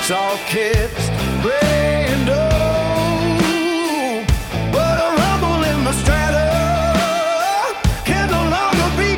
All kissed, praying no, but a rumble in my strata can no longer be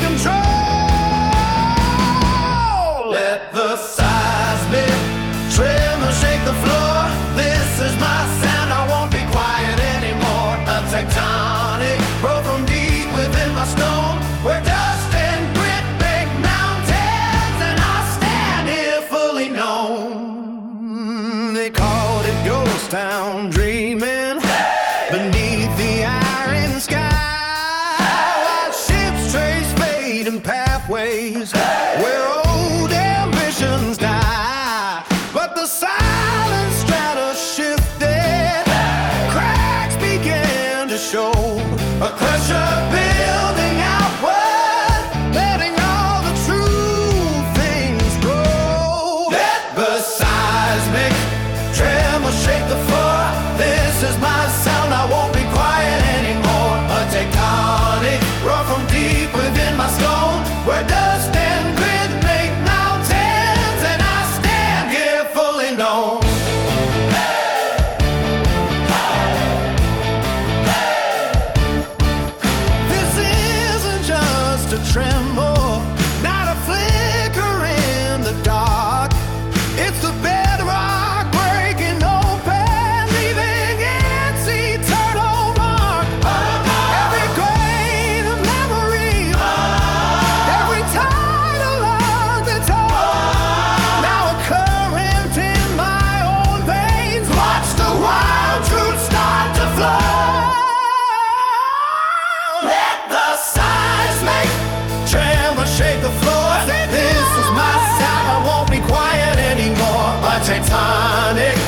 controlled. Let the seismic tremor shake the floor. This is my sound, I won't be quiet anymore. A tectonic roll from deep within my stone, where dust and grit make mountains, and I stand here fully known. They called it Ghost Town, dreaming beneath the iron sky. While ships trace fading pathways where old ambitions die. But the silent strata shifted, cracks began to show. A crusher building outward, letting all the true things grow. Let the seismic tremor shake the floor. This is my sound, I won't be quiet anymore. A tectonic roar from deep within my stone, where dust and grit make mountains, and I stand here fully known. This isn't just a tremble, not a flicker in the dark. It's the bedrock breaking open, leaving its eternal mark. Every grain of memory, every tidal log that's old, now a current in my own veins. Watch the wild truth start to flow. Let the seismic tremor shake the floor. This is my sound, I won't be quiet anymore. A tectonic